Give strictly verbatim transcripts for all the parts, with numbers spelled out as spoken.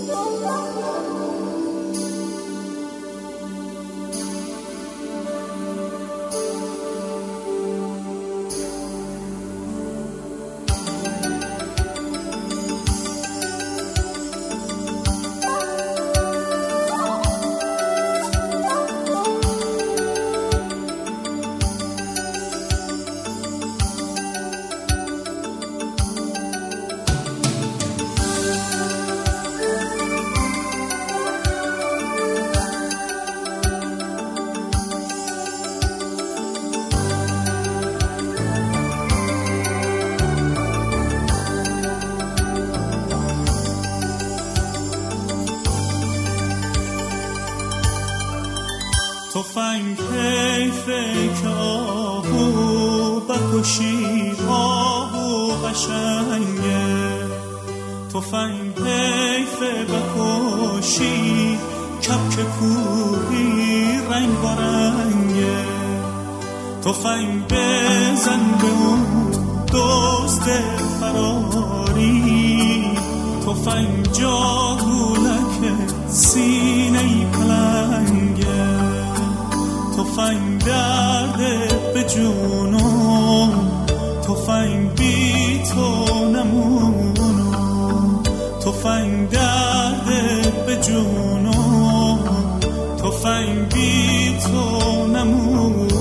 تفنگ حیفه که آهو بکشی، آهو قشنگه. تفنگ حیفه بکشی، کپک کوهی رنگ بارنگه. تفنگ بزن به اون دزد فراری، تفنگ جاگولک سینه پلنگه. تفنگ درد به جونم، تفنگ بی تو نمونم. تفنگ درد به جونم، تفنگ بی تو نمونم.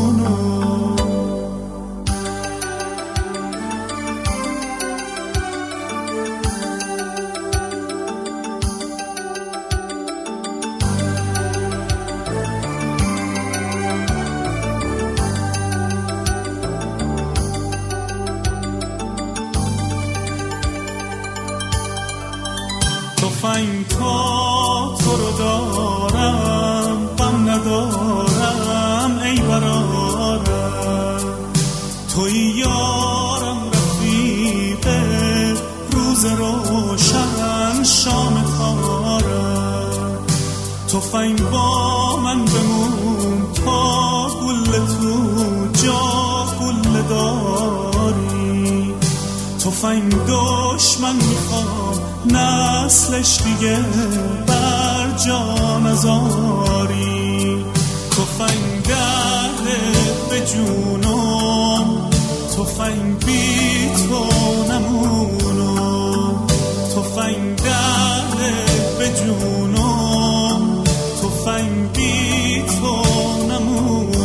تفنگ تا تو رو دارم، غم ندارم ای برارم. توی یارم رفیق روز روشن شام تارم. تفنگ با من بمون تا گل تو جا گل داری. تفنگ دشمن میخوام نسلش دیگه بر جا نزاری. تفنگ درد به جونم، تفنگ بی تو نمونم. تفنگ درد به جونم، تفنگ بی تو نمونم.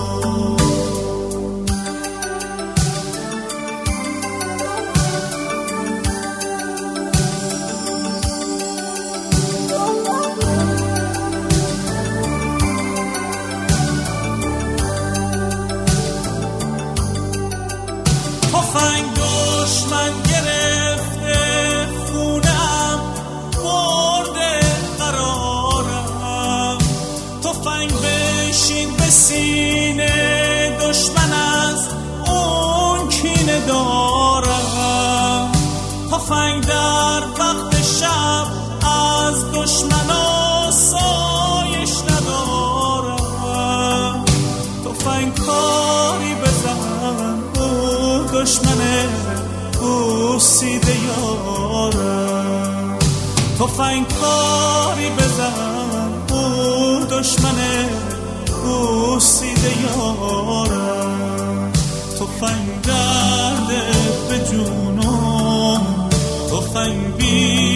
تفنگ دشمن گرفته خونم، برده قرارم. تفنگ بشین به سینه دشمن، از اون کینه دارم. تفنگ در وقت شب از دشمن آسایش ندارم. تفنگ کاری بزن دشمنه بوسیده یارم. تفنگ کاری بزن او دشمنه بوسیده یارم. تفنگ درد به جونم، تفنگ بی